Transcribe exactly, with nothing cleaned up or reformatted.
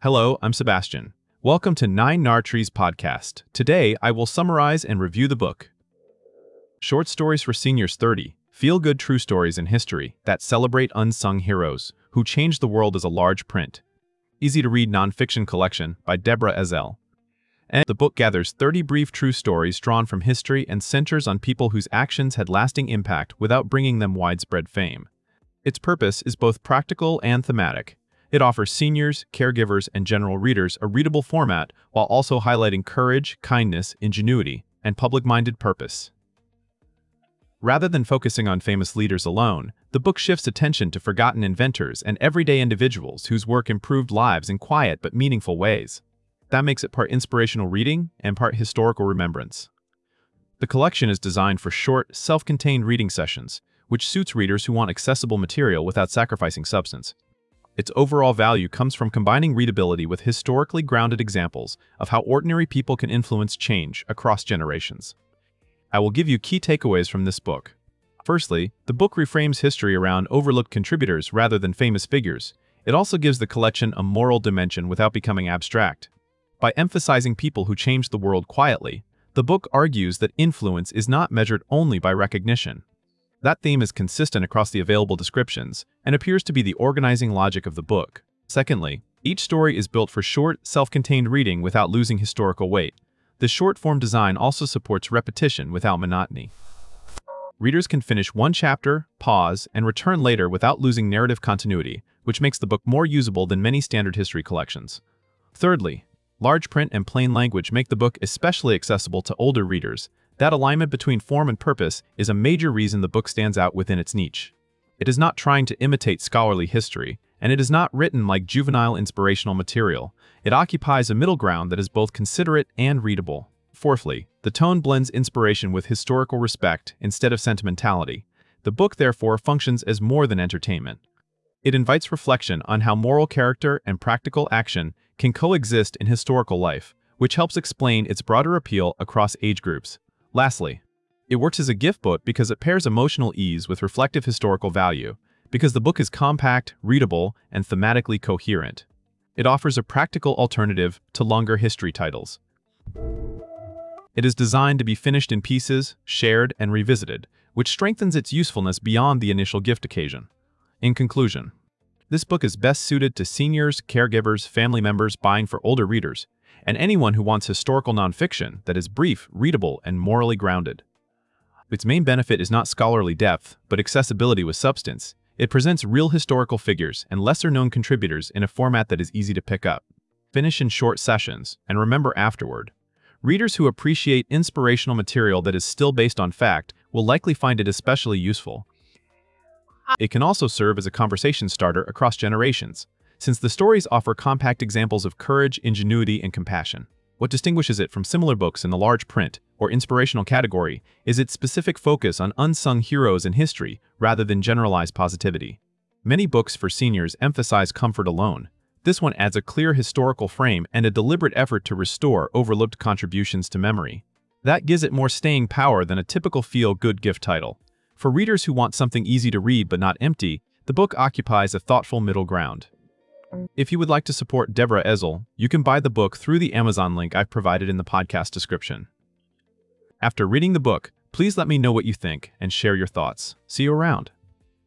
Hello, I'm Sebastian. Welcome to Nine Nar Trees podcast. Today, I will summarize and review the book. Short Stories for Seniors thirty. Feel-good true stories in history that celebrate unsung heroes who changed the world as a large print. Easy-to-read nonfiction collection by Deborah Ezel. And the book gathers thirty brief true stories drawn from history and centers on people whose actions had lasting impact without bringing them widespread fame. Its purpose is both practical and thematic. It offers seniors, caregivers, and general readers a readable format while also highlighting courage, kindness, ingenuity, and public-minded purpose. Rather than focusing on famous leaders alone, the book shifts attention to forgotten inventors and everyday individuals whose work improved lives in quiet but meaningful ways. That makes it part inspirational reading and part historical remembrance. The collection is designed for short, self-contained reading sessions, which suits readers who want accessible material without sacrificing substance. Its overall value comes from combining readability with historically grounded examples of how ordinary people can influence change across generations. I will give you key takeaways from this book. Firstly, the book reframes history around overlooked contributors rather than famous figures. It also gives the collection a moral dimension without becoming abstract. By emphasizing people who changed the world quietly, the book argues that influence is not measured only by recognition. That theme is consistent across the available descriptions and appears to be the organizing logic of the book. Secondly, each story is built for short, self-contained reading without losing historical weight. The short-form design also supports repetition without monotony. Readers can finish one chapter, pause, and return later without losing narrative continuity, which makes the book more usable than many standard history collections. Thirdly, large print and plain language make the book especially accessible to older readers. That alignment between form and purpose is a major reason the book stands out within its niche. It is not trying to imitate scholarly history, and it is not written like juvenile inspirational material. It occupies a middle ground that is both considerate and readable. Fourthly, the tone blends inspiration with historical respect instead of sentimentality. The book, therefore, functions as more than entertainment. It invites reflection on how moral character and practical action can coexist in historical life, which helps explain its broader appeal across age groups. Lastly, it works as a gift book because it pairs emotional ease with reflective historical value, because the book is compact, readable, and thematically coherent. It offers a practical alternative to longer history titles. It is designed to be finished in pieces, shared, and revisited, which strengthens its usefulness beyond the initial gift occasion. In conclusion, this book is best suited to seniors, caregivers, family members buying for older readers, and anyone who wants historical nonfiction that is brief, readable, and morally grounded. Its main benefit is not scholarly depth, but accessibility with substance. It presents real historical figures and lesser-known contributors in a format that is easy to pick up. Finish in short sessions, and remember afterward. Readers who appreciate inspirational material that is still based on fact will likely find it especially useful. It can also serve as a conversation starter across generations, since the stories offer compact examples of courage, ingenuity, and compassion. What distinguishes it from similar books in the large print or inspirational category is its specific focus on unsung heroes in history rather than generalized positivity. Many books for seniors emphasize comfort alone. This one adds a clear historical frame and a deliberate effort to restore overlooked contributions to memory. That gives it more staying power than a typical feel-good gift title. For readers who want something easy to read but not empty, the book occupies a thoughtful middle ground. If you would like to support Deborah Ezel, you can buy the book through the Amazon link I've provided in the podcast description. After reading the book, please let me know what you think and share your thoughts. See you around.